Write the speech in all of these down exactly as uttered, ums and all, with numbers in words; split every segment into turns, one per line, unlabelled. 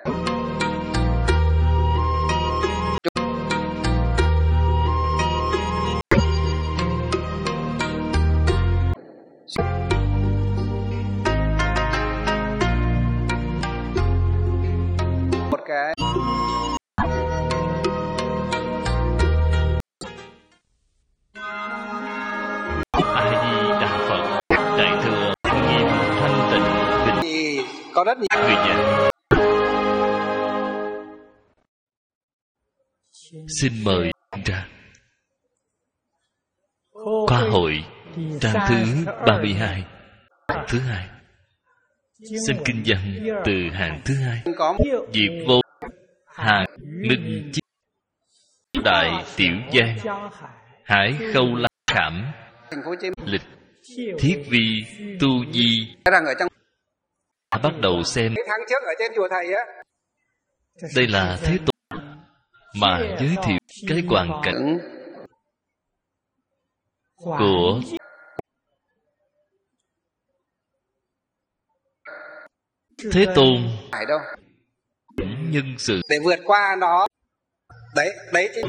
Một cái có rất nhiều người nhà.
Xin mời ra khóa hội trang thứ ba mươi hai, thứ hai. Xin kinh văn từ hàng thứ hai. Diệp Vô Hà Minh Chi Đại Tiểu Giang Hải Khâu La Khảm Lịch Thiết Vi Tu Di. Bắt đầu xem.
Tháng trước ở trên chùa thầy á,
đây là Thế Tôn mà giới thiệu cái hoàn cảnh của Thế Tôn
phải đâu
nhân sự
để vượt qua nó. Đấy, đấy chứ.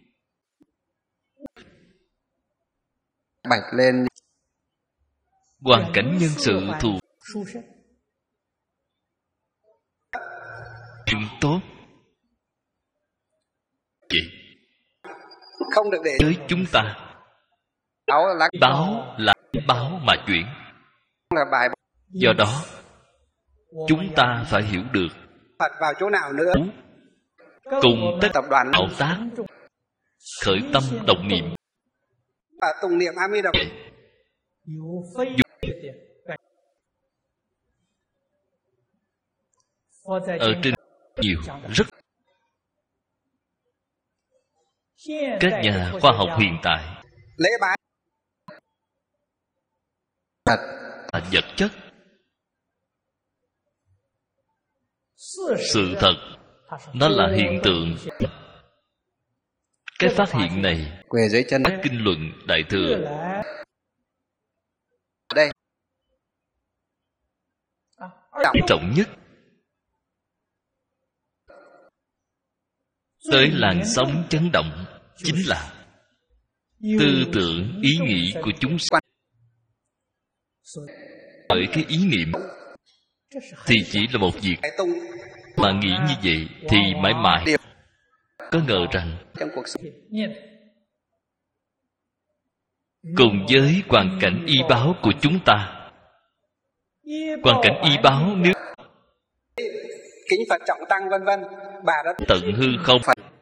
Bạch lên
hoàn cảnh nhân sự thù chuyện tốt vậy
không được để
với chúng ta.
báo là
Báo là báo mà chuyển.
là bài.
Do đó chúng ta phải hiểu được
Phật vào chỗ nào nữa.
cùng tất
Tập đoàn
tạo tác khởi tâm đồng niệm
và tùng niệm A Di Đà Phật.
ở trên nhiều rất các nhà khoa học hiện tại
Lễ bái
là vật chất. Sự thật nó là hiện tượng. Cái phát hiện này
quỳ dưới chân
các kinh luận Đại Thừa
đây
quan trọng nhất tới làn sóng chấn động chính là tư tưởng ý nghĩ của chúng sanh. Bởi cái ý niệm thì chỉ là một việc, mà nghĩ như vậy thì mãi mãi có ngờ rằng
trong cuộc sống
cùng với hoàn cảnh y báo của chúng ta, hoàn cảnh y báo nếu
kính Phật trọng tăng vân vân, bà đã
tận hư không.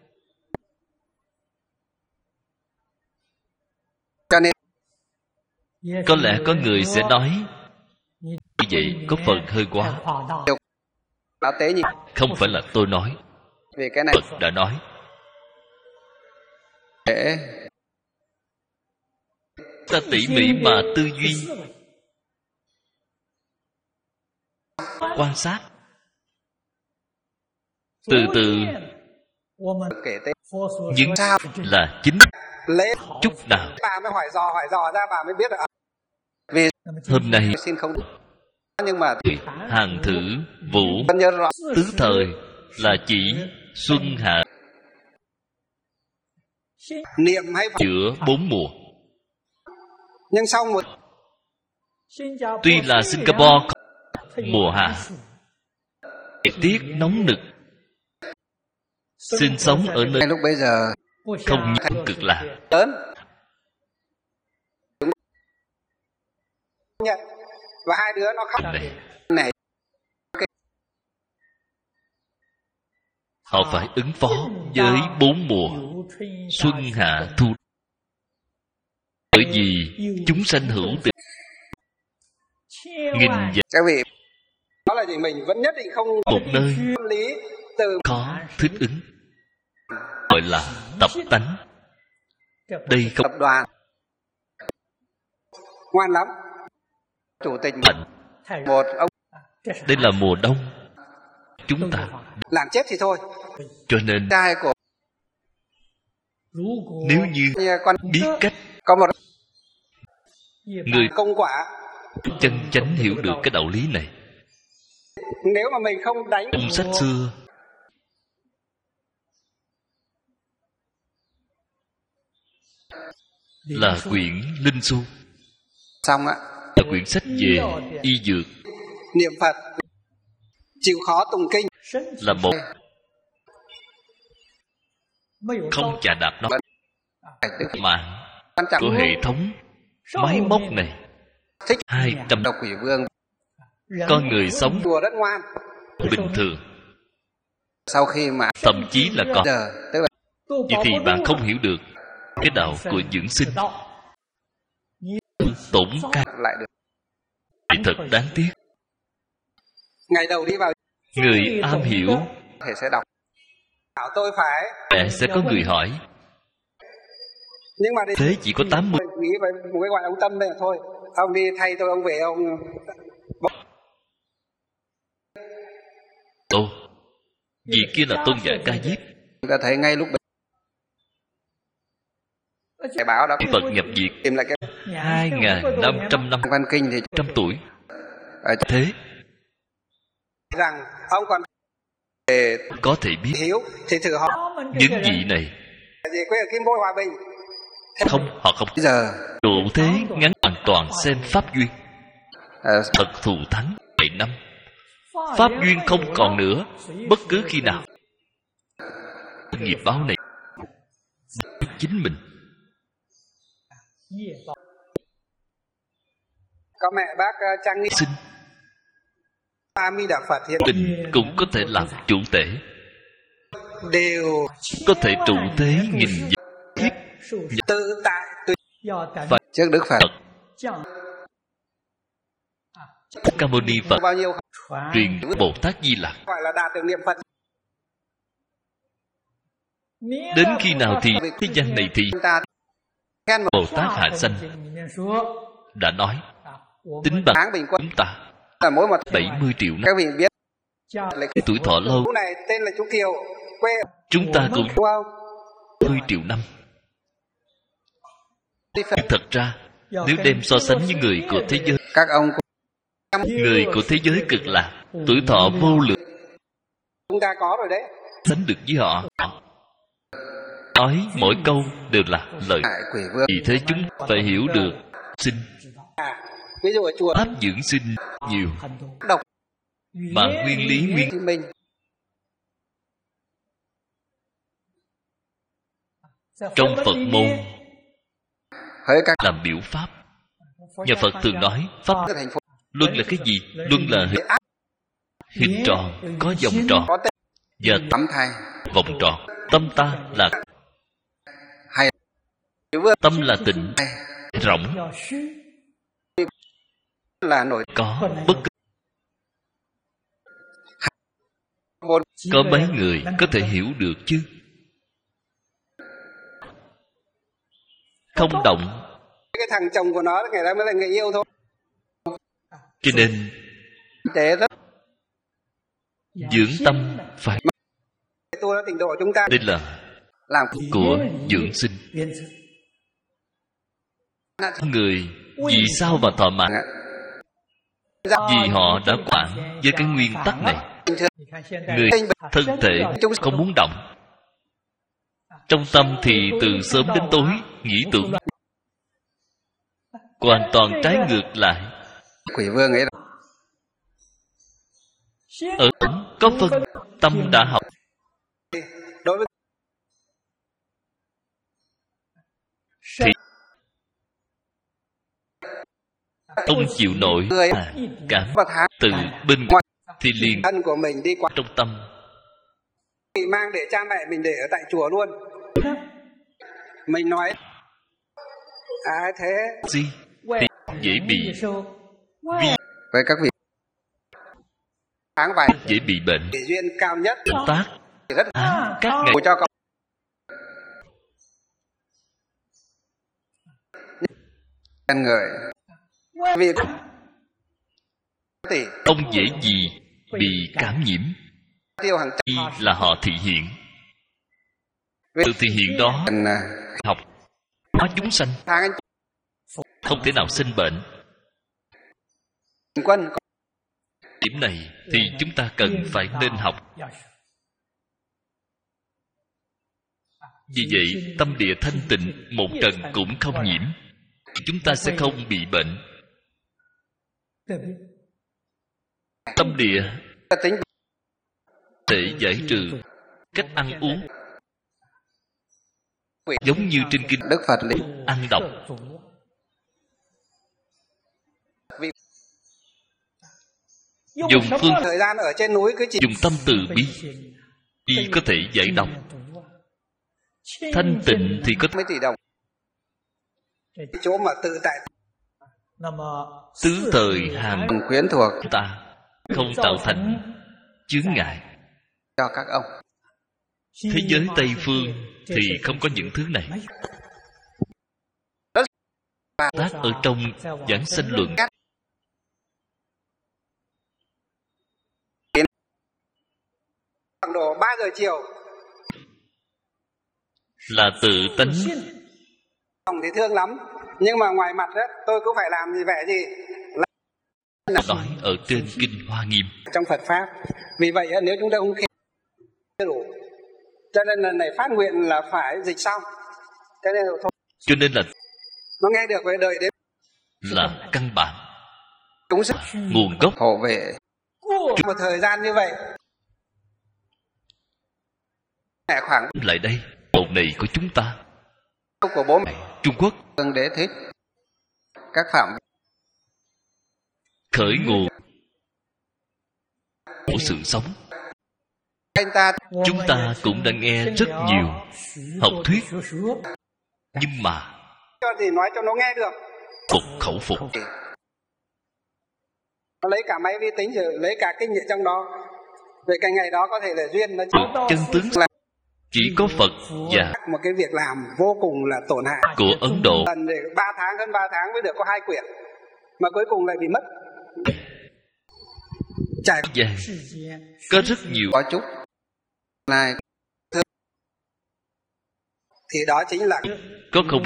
Cho nên
có lẽ có người sẽ nói như vậy có phần hơi quá.
báo tế nhỉ?
Không phải là tôi nói,
Vì cái này
Phật đã nói.
để
Ta tỉ mỉ mà tư duy, quan sát, từ từ
kể tên
những
sao
là chính
lễ
chút nào.
bà mới hỏi dò hỏi dò ra bà mới biết được. Vì
Hôm nay
xin không nhưng mà
hàng thử vũ
vẫn nhớ rõ
tứ thời là chỉ xuân hạ
niệm hay Phật.
giữa bốn mùa.
Nhưng sau một
Tuy là Singapore mùa hạ thời tiết nóng nực, sinh sống ở nơi
lúc bây giờ
không như cực lạc,
lớn nhận và hai đứa nó khóc
này
này
họ phải ứng phó với bốn mùa xuân hạ thu. Bởi vì chúng sanh hữu tình nghìn vạn
các vị đó là gì, mình vẫn nhất định không
một nơi
tâm lý từ
khó thích ứng, gọi là tập tánh. Đây không
tập đoàn ngoan lắm, chủ tịch
lạnh,
một ông
đây là mùa đông chúng ta,
làm chết thì thôi.
cho nên
Trai của
nếu như
con
biết cách
có một
người
công quả,
chân chánh hiểu được cái đạo lý này.
nếu mà mình không đánh
trong sách xưa là quyển Linh Xu,
xong á
là quyển sách về y dược,
niệm Phật, chịu khó tụng kinh,
là một không chà đạp nó mạng của hệ thống máy móc này. Hai trăm
độc quỷ vương,
con người sống
đùa rất ngoan,
bình thường,
sau khi mà
thậm chí là còn
giờ tức là
vậy thì bạn không hiểu được cái đạo của dưỡng sinh, tổn ca
lại được.
thì thật đáng tiếc.
Ngày đầu đi vào
Người am hiểu
thể sẽ đọc, bảo tôi phải,
sẽ sẽ có người hỏi,
nhưng mà đi
thế chỉ có tám mươi.
nghĩ vậy một cái gọi ông Tâm đây là thôi, ông đi thay tôi, ông về ông
Ồ, vì kia là tôn giả Ca Diếp.
chúng ta thấy ngay lúc cái báo đó
Phật nhập diệt
tìm lại cái
hai nghìn năm trăm năm
văn kinh thì
trăm tuổi.
ở
Thế
rằng ông còn để
có thể biết
hiếu thì thử họ
những vị này
gì quê ở Kim Bôi Hòa Bình
không, họ không
bây giờ
trụ thế ngắn hoàn toàn xem pháp duyên.
ờ,
Thật thù thắng bảy năm, pháp duyên không còn nữa, bất cứ khi nào nghiệp báo này chính mình.
có mẹ bác uh, Trang Nghi
Sinh
A Di Đà Phật hiện
tình cũng có thể làm chủ tể,
đều
có thể trụ thế nghìn kiếp.
tự tại tùy
Phật
trước Đức Phật
Thích Ca Mâu Ni Phật
bao nhiêu
truyền Bồ Tát Di Lặc.
gọi là đạt được niệm Phật.
Đến khi nào thì thế gian này thì
Chúng ta khen một
Bồ Tát Hạ Sanh đã nói tính bằng
tháng bình quân
chúng ta
là mỗi một
bảy mươi triệu năm.
các vị biết
Tuổi thọ lâu
chú này tên là chú Kiều, quê
chúng ta cũng
đúng không?
bảy mươi triệu năm. Thật ra nếu đem so sánh với người của thế giới,
Các ông
người của thế giới cực lạc tuổi thọ vô lượng,
chúng ta có rồi đấy.
sánh được với họ. Nói mỗi câu đều là lời.
Hải quỷ vương
Vì thế chúng phải hiểu được sinh
à, ví dụ ở chùa
pháp dưỡng sinh nhiều,
đọc
mà nguyên lý nguyên
Chí Minh
trong Phật môn
hỡi các
làm biểu pháp. Nhà Phật thường nói pháp
thành phố
luân là cái gì? Luân là hình, hình tròn có vòng tròn,
có tên
và
tắm thay
vòng tròn. Tâm ta là
hay quỷ vương
tâm là tịnh, rộng,
là nổi
có bất cứ
một
có mấy người có thể hiểu được chứ? Không động.
cái thằng chồng của nó ngày đó mới là người yêu thôi.
Cho nên
Thế rất
dưỡng tâm phải,
tu nó trình độ chúng ta
đây là
làm
của dưỡng sinh. Người vì sao mà thọ mạng? Vì họ đã quản với cái nguyên tắc này. Người thân thể không muốn động, trong tâm thì từ sớm đến tối nghĩ tưởng, hoàn toàn trái ngược lại.
quỷ vương ấy
Ở có phân tâm đã học
đối với
thì không chịu nổi
người
à, cảm
và tháng
từ bên ngoài thì liền
thân của mình đi qua
trong tâm.
bị mang để cha mẹ mình để ở tại chùa luôn. Mình nói à thế
Gì thì dễ bị vi,
với các vị tháng vài
dễ bị bệnh
để duyên cao nhất
động tác
rất
à, các ngày
ngồi cho con khen người vì tỷ
không dễ gì bị cảm nhiễm.
tiêu hàng
Y là họ thị hiện, từ thị hiện đó
trăm
học hóa chúng sanh
tháng anh
không thể nào sinh bệnh.
quân
Điểm này thì chúng ta cần phải nên học. Vì vậy tâm địa thanh tịnh, một trần cũng không nhiễm, chúng ta sẽ không bị bệnh. Tâm địa để giải trừ cách ăn uống, giống như trên kinh
Đức Phật lý
ăn độc. Dùng phương
thời gian ở trên núi cứ chỉ
dùng tâm từ bi, y có thể giải độc. Thanh tịnh thì có
mấy tỷ đồng, chỗ mà tự tại
tứ thời hàm
quyến thuộc
ta, không tạo thành chướng ngại.
cho các ông.
Thế giới Tây Phương thì không có những thứ này. Tác ở trong giảng sanh luận
Khoảng độ ba giờ chiều
là tự tánh.
Phòng thì thương lắm, nhưng mà ngoài mặt đó, tôi cũng phải làm gì vẻ gì là
Nói ở trên kinh Hoa Nghiêm
trong Phật pháp. Vì vậy nếu chúng ta không khen đủ, cho nên lần này phát nguyện là phải dịch xong. Cho nên là thôi,
cho nên là
nó nghe được phải đợi đến
là căn bản,
đúng sức
nguồn gốc.
hộ vệ một thời gian như vậy. Khoảng
Lại đây, bộ này của chúng ta,
của bố mẹ
Trung Quốc,
Tương Đế Thích, các phạm
khởi nguồn của sự sống.
anh ta
Chúng ta cũng đã nghe rất nhiều học thuyết, nhưng mà
cho gì nói cho nó nghe được,
phục khẩu phục.
nó lấy cả máy vi tính rồi lấy cả kinh nghiệm trong đó. Về cái ngày đó có thể là duyên nó
Được chân tướng là chỉ có Phật và
một cái việc làm vô cùng là tổn hại
của Ấn Độ.
lần để ba tháng hơn ba tháng mới được có hai quyển, mà cuối cùng lại bị mất. Trải
Và có rất nhiều
có chút này thì đó chính là
có không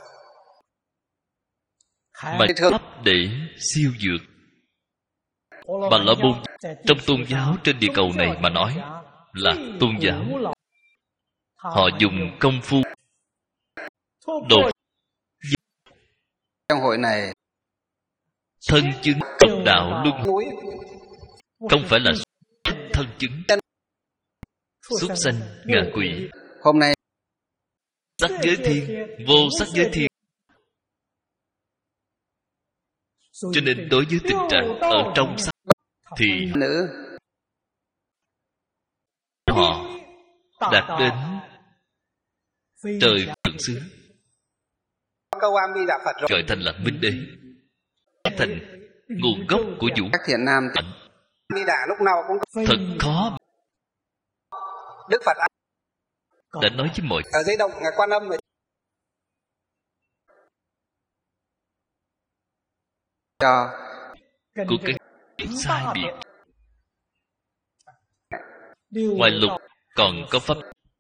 mà
thương
pháp để siêu dược. Bà La Môn trong tôn giáo trên địa cầu này mà nói là tôn giáo, họ dùng công phu đột
trong hội này
thân chứng cấp đạo luân,
núi
không phải là thân chứng súc sanh ngạ quỷ.
hôm nay
Sắc giới thiên, vô sắc giới thiên. Cho nên đối với tình trạng ở trong sắc thì
nữ
họ đạt đến trời thượng xứ,
câu A Di Đà Phật rồi.
gọi thành là minh đế, thành nguồn gốc của vũ
Các thiện nam
hạnh.
A Di Đà lúc nào cũng có
Thật khó.
Đức Phật
Đã nói với mọi
ở dưới động là Quan Âm rồi. Cho
của cái sai biệt. Ngoài lục còn có pháp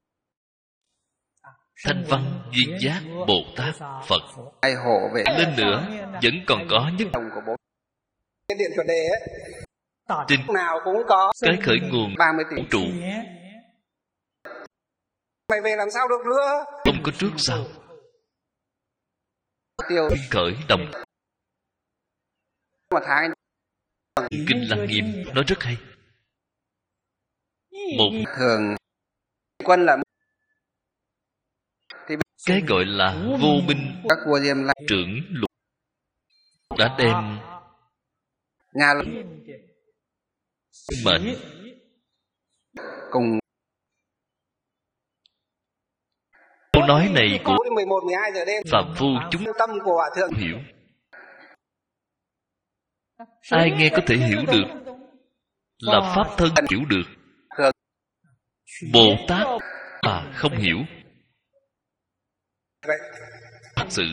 Thanh Văn, Duyên Giác, Bồ Tát, Phật.
ai hộ vệ
Lên nữa vẫn còn có nhất
đồng của bố. Cái điện chuẩn đề ấy
trên
nào cũng có
cái khởi nguồn
ba mươi tỷ
vũ trụ,
mày về làm sao được nữa,
không có trước sau.
tiêu
Khởi đồng
một tháng
Kinh Lăng Nghiêm nói rất hay. Một
thường quân là thì
cái gọi là vô minh
các vua Diêm La
trưởng lục đã đem
Nga
mệnh
cùng
câu nói này của
mười một mười hai giờ đêm
phạm phu chúng
tâm của hòa thượng
hiểu. Ai nghe có thể hiểu được, là pháp thân hiểu được. Bồ Tát mà không hiểu.
vậy
Thật sự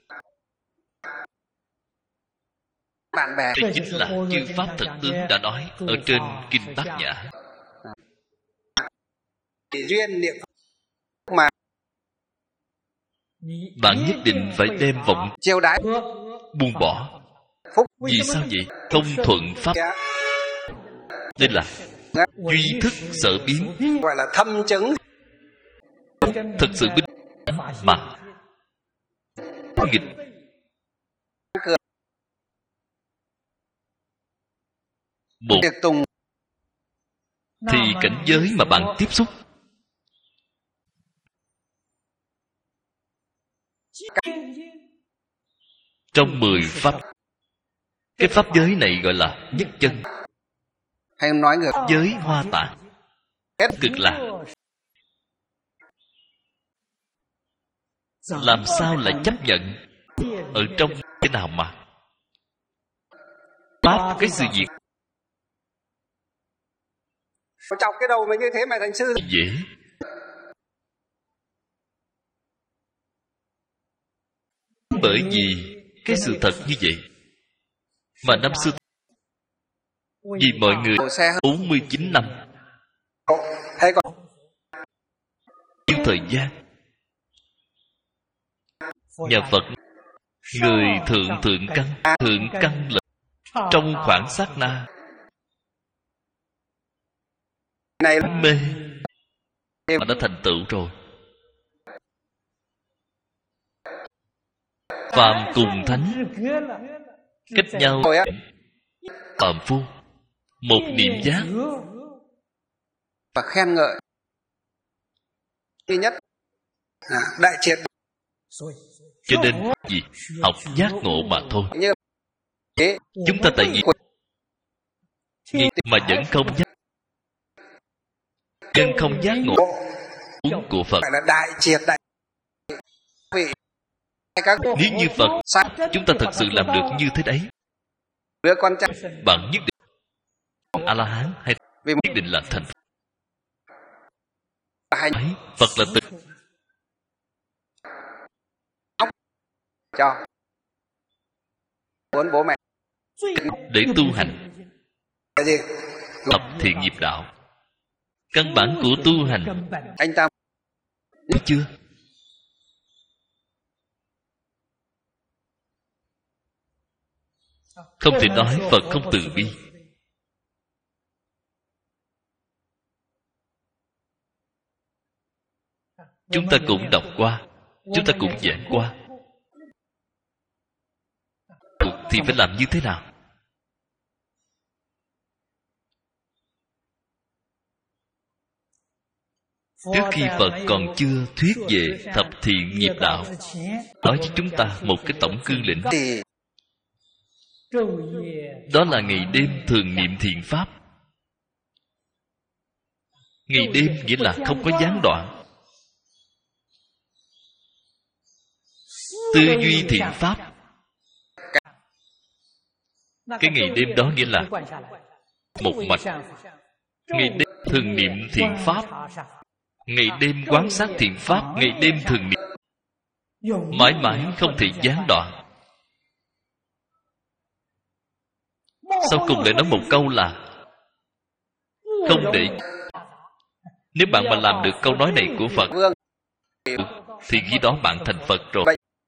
bạn bè
đây chính là chư pháp thật tướng đã nói ở trên kinh Bát Nhã.
thì duyên niệm mà
Bạn nhất định phải đem vọng
chiêu đãi
buông bỏ.
phúc
Vì sao vậy? Thông thuận pháp. Đây là duy thức sở biến.
gọi là thâm chứng
thật sự vinh mà nghịch. Một thì cảnh giới mà bạn tiếp xúc trong mười pháp, cái pháp giới này gọi là nhất chân,
hay nói ngược
giới hoa tạng, cực lạc. Làm sao lại chấp nhận ở trong cái nào mà pháp cái sự việc
chọc cái đầu mày như thế mày thành sư
dễ. Bởi vì cái sự thật như vậy mà năm xưa vì mọi người bốn mươi chín năm
hay còn
yêu thời gian, nhà Phật người thượng thượng căn, thượng căn là trong khoảng sát na
này
mê mà đã thành tựu rồi. Phàm cùng thánh cách nhau phàm phu một niệm giác
và khen ngợi duy nhất à, đại triệt.
Cho nên gì? Học giác ngộ mà thôi.
Như thế,
chúng ta tại vì nghĩ mà vẫn không giác, chân không giác ngộ uống của Phật.
phải là đại triệt đại vị. Các
Nếu như Phật chúng ta thật sự làm được như thế đấy,
đứa con trai
bạn nhất định A La Hán hay
vì
nhất định là thành Phật.
hành
Phật là từ
cho muốn bố mẹ
để tu hành
cái gì
tập thiện nghiệp đạo. Căn bản của tu hành
anh ta
biết chưa? Không thể nói Phật không từ bi. Chúng ta cũng đọc qua, chúng ta cũng giảng qua. Thì phải làm như thế nào? Trước khi Phật còn chưa thuyết về thập thiện nghiệp đạo, nói với chúng ta một cái tổng cương lĩnh, đó là ngày đêm thường niệm thiện pháp. Ngày đêm nghĩa là không có gián đoạn. Tư duy thiện pháp. Cái ngày đêm đó nghĩa là một mạch. Ngày đêm thường niệm thiện pháp, ngày đêm quán sát thiện pháp, ngày đêm thường niệm, mãi mãi không thể gián đoạn. Sau cùng lại nói một câu là không để. Nếu bạn mà làm được câu nói này của Phật thì khi đó bạn thành Phật rồi.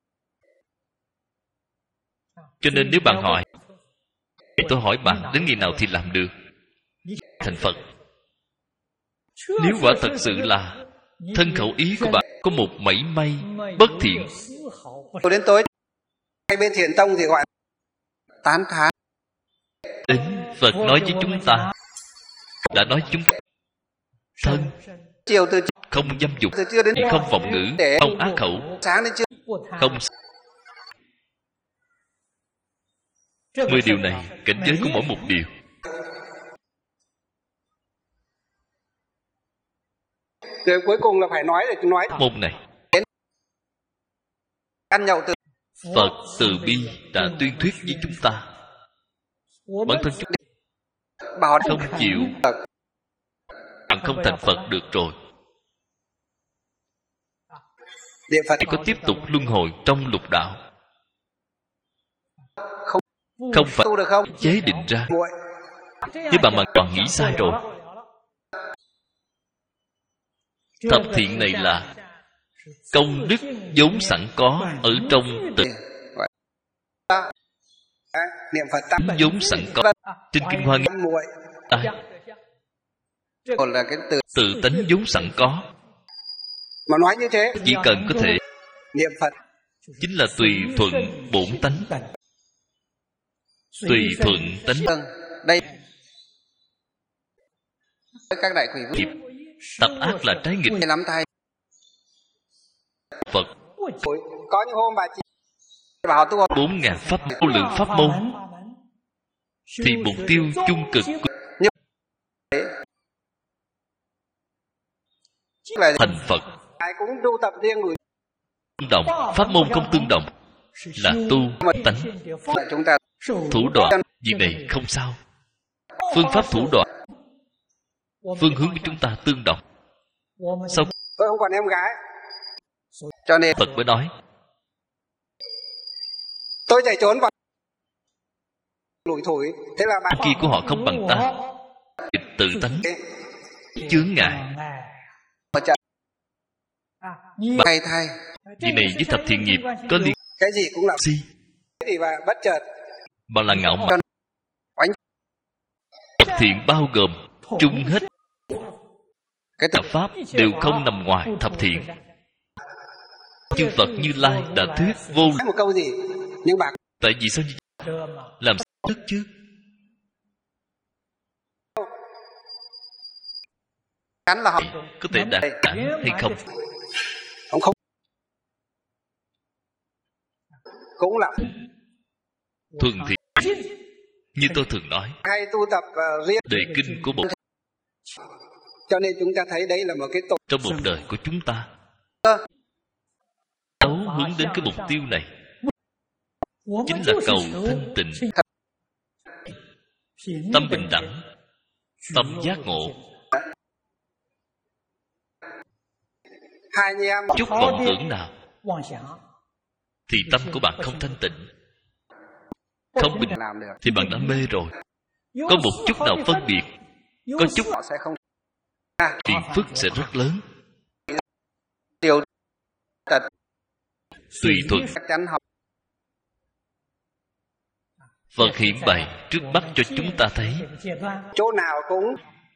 Cho nên nếu bạn hỏi, tôi hỏi bạn đến ngày nào thì làm được thành Phật? Nếu quả thật sự là thân khẩu ý của bạn có một mảy may bất thiện,
đến tối hay bên Thiền Tông thì gọi tán thán.
Đến Phật nói với chúng ta, đã nói chúng ta thân
chiều từ
không dâm dục,
từ chưa đến
không vọng ngữ, không ác khẩu,
sáng đến chưa
không. Mười điều này cảnh giới của mỗi một điều.
Rồi cuối cùng là phải nói để nói
Một này
ăn nhậu từ
Phật từ bi đã tuyên thuyết với chúng ta. Bản thân chúng
bảo
không chịu, bạn không thành Phật được rồi.
Địa Phật
Thì có tiếp tục luân hồi trong lục đạo,
không
không phải
tu được không?
chế định ra.
Muội.
Nếu bạn mà còn nghĩ sai rồi. Thập thiện này là công đức vốn sẵn có ở trong tự
Niệm Phật tam
vốn sẵn có trên kinh Hoa Nghiêm.
muội.
À,
Còn là cái từ
tự tánh vốn sẵn có.
Mà nói như thế,
chỉ cần có thể
niệm Phật
chính là tùy thuận bổn tánh. Tùy thuận tánh.
Đây các đại quỷ
nghiệp tập ác là trái nghịch
lắm thay.
Phật.
Có những hôm bà chị bảo tu
Bốn ngàn pháp vô lượng pháp môn, thì mục tiêu chung cực thành Phật.
ai cũng tu tập riêng người.
Tương đồng, pháp môn không tương đồng là tu tánh.
Chúng ta
Thủ đoạn, việc này không sao. Phương pháp thủ đoạn, phương hướng của chúng ta tương đồng. Sao
tôi không còn em gái, cho nên
Phật mới nói
tôi chạy trốn vào lủi thủi. Thế là bạn
kia của họ không bằng ta. Tự tánh chướng ngại.
Hay thay
Việc này với thập thiện nghiệp có liên
cái gì cũng là
si,
thì và bất chợt
mà là ngạo mạn. Thập thiện bao gồm chung hết
cái
cả pháp đều không nằm ngoài thập thiện. Chư Phật Như Lai đã thuyết vô
nói một câu gì nhưng bạn
tại vì sao như làm sao thức chứ?
chắn là họ
Có thể đạt đẳng hay không?
ông không cũng là
Thuần thiện như tôi thường nói,
hay tu tập uh, riêng
đề kinh của Bồ.
cho nên chúng ta thấy đấy là một cái tội.
Trong một đời của chúng ta đấu hướng đến cái mục tiêu này chính là cầu thanh tịnh, tâm bình đẳng, tâm giác ngộ.
Hai anh em
Chút vọng tưởng nào thì tâm của bạn không thanh tịnh, không bình
làm được
thì bạn đã mê rồi. Có một chút nào phân biệt, có chút
họ sẽ không
phiền phức sẽ rất lớn.
điều tật
Tùy thuận
chắc chắn học
Phật hiện bày trước mắt cho chúng ta thấy.
chỗ nào cũng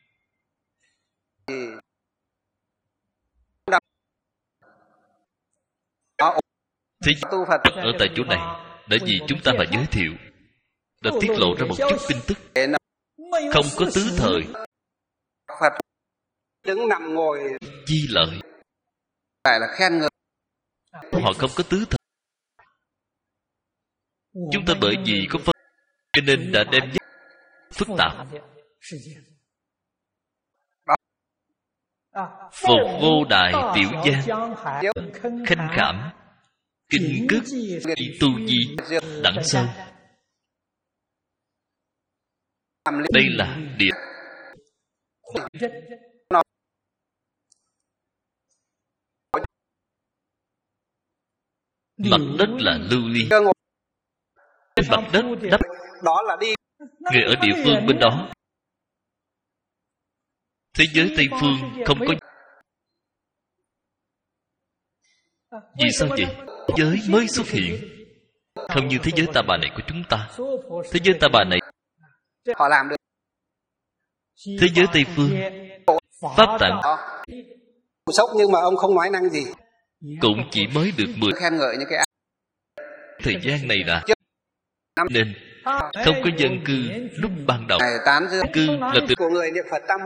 Thế
tu Phật
ở tại chỗ này đã vì chúng ta mà giới thiệu, đã tiết lộ ra một chút tin tức. Không có tứ thời
Phật đứng nằm ngồi
chi lợi.
phải là khen người.
Họ không có tứ thời. Chúng ta bởi vì có phân cho nên đã đem phức tạp. Phục vô đại tiểu gian, khanh khảm, kinh cức, tu di, đẳng sơ. Đây là địa. Mặt đất là lưu ly. Trên mặt đất đắp
đó là đi
người ở địa phương bên đó. Thế giới Tây Phương không có. Vì sao vậy? Thế giới mới xuất hiện, không như thế giới ta bà này của chúng ta. Thế giới ta bà này,
họ làm được.
thế giới Tây Phương pháp tạng
Sốc nhưng mà ông không nói năng gì,
cũng chỉ mới được mười.
khen ngợi những cái
Thời gian này là nên không có dân cư lúc ban đầu.
này tán dương
Cư là từ
của người niệm Phật tâm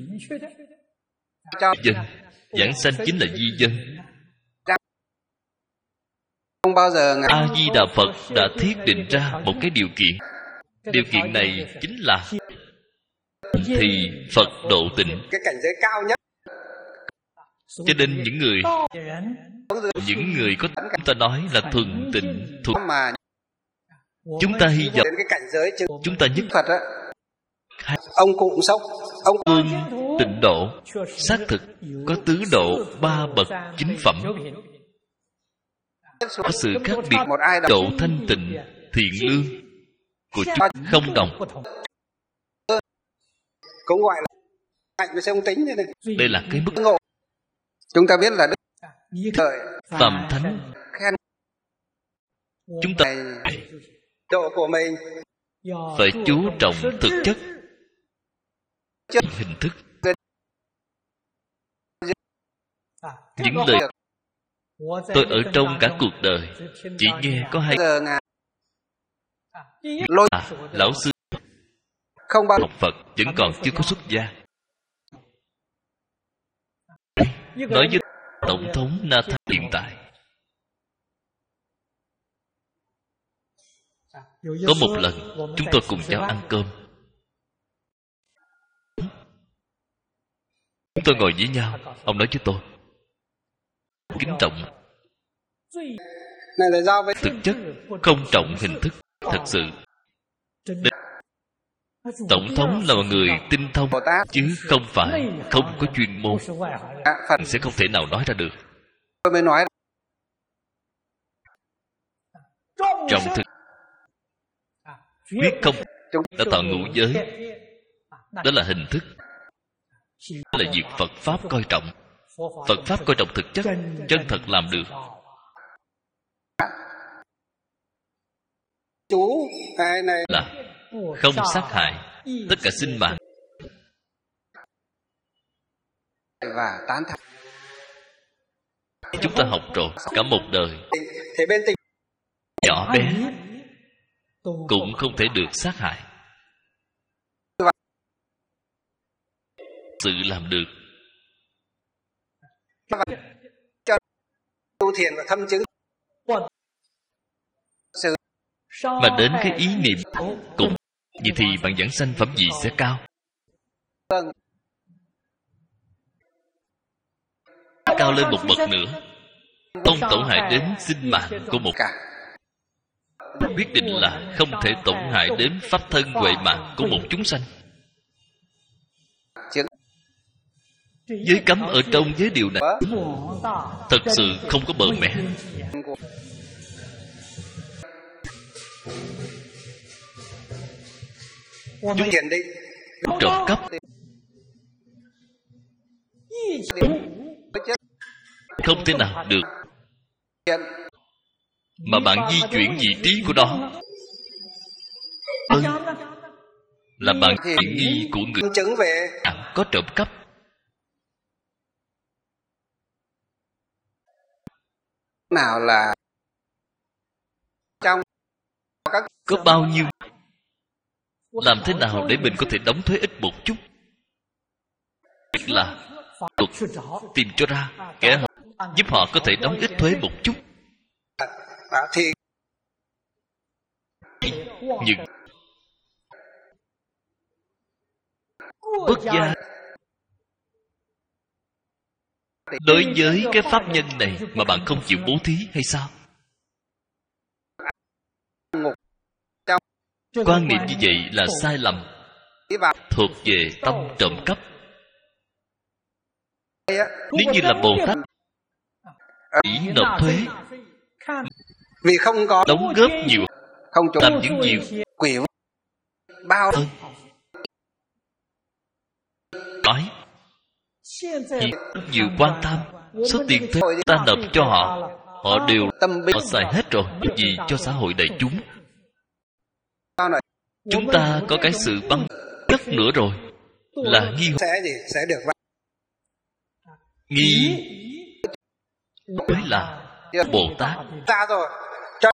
cho
dân. Giảng sanh chính là di dân.
không bao giờ ngài
A Di Đà Phật đã thiết định ra một cái điều kiện. Điều kiện này chính là thì Phật độ tịnh.
cái cảnh giới cao nhất.
Cho nên những người những người có chúng ta nói là thuần tịnh thuộc,
Mà
chúng ta hy vọng
đến cái cảnh giới chứng
chúng ta nhất
Phật á, ông cũng sốc ông
phương tịnh độ xác thực có tứ độ ba bậc chính phẩm, có sự khác biệt.
một ai đó
Độ thanh tịnh thiện lương của chúng không đồng.
cũng gọi là hạnh với sông tính như này.
Đây là cái mức
Ngộ chúng ta biết là đức thời
phàm thánh.
khen
Chúng ta
độ của mình
phải chú trọng thực chất, hình thức. Những lời tôi ở trong cả cuộc đời chỉ nghe có hai
giờ ngài
lôi à, lão sư
không bao
học Phật vẫn còn chưa có xuất gia. Nói với Tổng thống Nathan hiện tại, có một lần chúng tôi cùng nhau ăn cơm, chúng tôi ngồi với nhau. Ông nói với tôi, kính trọng
này là giao với
thực chất, không trọng hình thức. Thật sự Tổng thống là một người tinh thông,
Bồ Tát,
chứ không phải không có chuyên môn.
Phật
Sẽ không thể nào nói ra được.
tôi mới nói
Trọng thực quyết không đã tạo ngũ giới. Đó là hình thức, đó là việc Phật Pháp coi trọng. Phật Pháp coi trọng thực chất, chân thật làm được.
chú cái này
Là không sát hại tất cả sinh mạng.
và tán thành.
Chúng ta học rồi cả một đời,
Thế bên tình
nhỏ bé cũng không thể được sát hại. Sự làm được.
cho tu thiền và thâm chứng sự
Mà đến cái ý niệm cũng vậy thì bạn giảng sanh phẩm gì sẽ cao?
vâng
Cao lên một bậc nữa, không tổn hại đến sinh mạng của một
cả
quyết định là không thể tổn hại đến pháp thân huệ mạng của một chúng sanh.
chứng
Giới cấm ở trong giới điều này thật sự không có bờ mẹ.
chúng hiển định
Trộm cắp không thể nào được,
hiện
mà bạn di chuyển vị trí của nó ơn là bạn tiện nghi của người
chứng về
nào có trộm cắp.
nào là trong các
Có bao nhiêu, làm thế nào để mình có thể đóng thuế ít một chút? Việc là luật tìm cho ra kẻ hợp, giúp họ có thể đóng ít thuế một chút.
đó, thì
Nhưng quốc gia đối với cái pháp nhân này mà bạn không chịu bố thí hay sao? Quan niệm như vậy là sai lầm,
đi vào
thuộc về tâm trộm cắp.
đây á,
Nếu như là Bồ Tát chỉ nộp thuế,
vì không có
đóng góp nhiều,
không
làm
trốn
những nhiều
quỷ bao
hơn. Nói hiện nhiều quan tham, số tiền thuế ta nộp cho họ, họ đều
tâm binh
họ xài hết rồi, vì cho xã hội đại chúng.
sao này
Chúng ta có cái sự băng đất nữa rồi, là nghi
sẽ gì sẽ được vậy
nghi mới là Bồ Tát.
ra rồi cho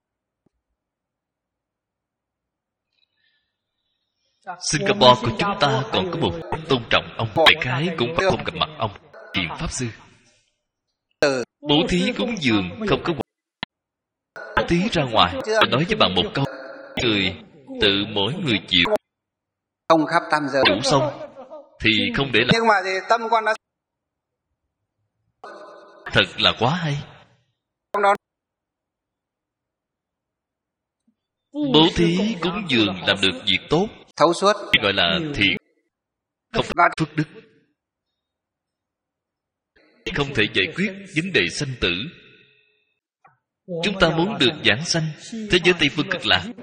Singapore của chúng ta còn có một tôn trọng ông, đại khái cũng không gặp mặt ông Thiện Pháp Sư.
từ
Bố thí cúng dường không có bố thí ra ngoài. Tôi nói với bạn một câu, người tự mỗi người chịu,
không khắp tam giới
đủ xong thì không để lại.
nhưng mà thì tâm con nó
Thật là quá hay.
trong đó
Bố thí cúng dường làm được việc tốt
thấu suốt
thì gọi là thiện, không
và
phước đức. Không thể giải quyết vấn đề sanh tử. Chúng ta muốn được giảng sanh thế giới Tây Phương Cực Lạc.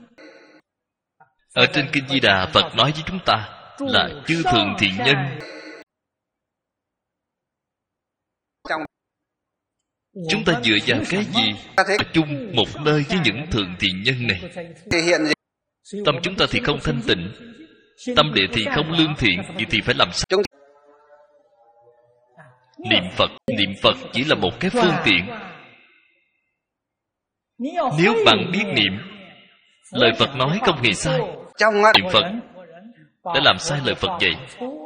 Ở trên Kinh Di Đà, Phật nói với chúng ta là chư thường thiện nhân.
trong
Chúng ta dựa vào cái gì
ta thấy
ở chung một nơi với những thường thiện nhân này?
thể hiện gì
Tâm chúng ta thì không thanh tịnh, tâm địa thì không lương thiện, vậy thì phải làm sao?
chúng
Niệm Phật, niệm Phật chỉ là một cái phương tiện. Nếu bạn biết niệm, lời Phật nói không hề sai.
Trong
niệm Phật đã làm sai lời Phật dạy.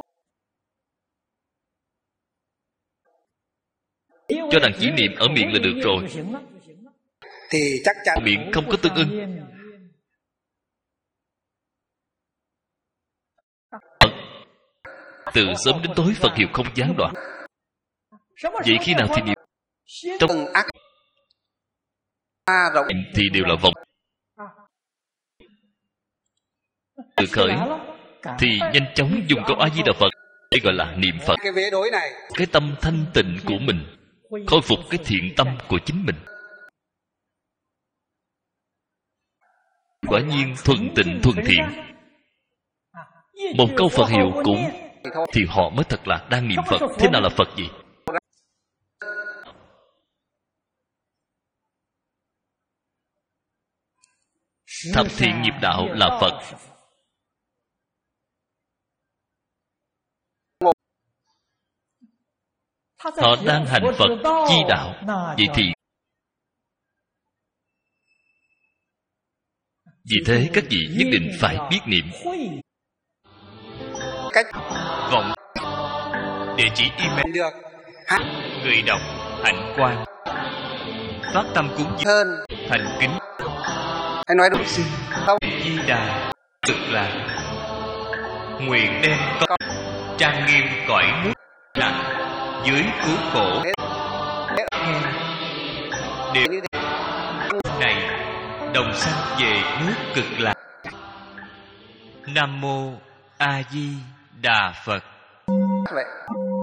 Cho rằng chỉ niệm ở miệng là được rồi,
thì chắc chắn
miệng không có tương ưng. Từ sớm đến tối Phật hiệu không gián đoạn. Vậy khi nào thì niệm? Trong
ác rộng
thì đều là vọng. Từ khởi thì nhanh chóng dùng câu A Di Đà Phật để gọi là niệm Phật.
Cái vế đối này,
cái tâm thanh tịnh của mình, khôi phục cái thiện tâm của chính mình. Quả nhiên thuần tịnh thuần thiện. Một câu Phật hiệu cũng thì họ mới thật là đang niệm Phật. Thế nào là Phật gì? Thập thiện nghiệp đạo là Phật. Họ đang hành Phật chi đạo. Vậy thì vì thế các vị nhất định phải biết niệm.
Cách
vọng. Địa chỉ email
được
người đọc Hạnh Quang. Phát tâm cúng dường
hơn
thành kính.
Hãy nói đúng
Xin
không?
Di Đà Cực Lạc nguyện đem công trang nghiêm cõi nước nặng dưới cứu khổ điều này đồng sanh về nước Cực Lạc. Nam mô A Di Đà Phật.
Vậy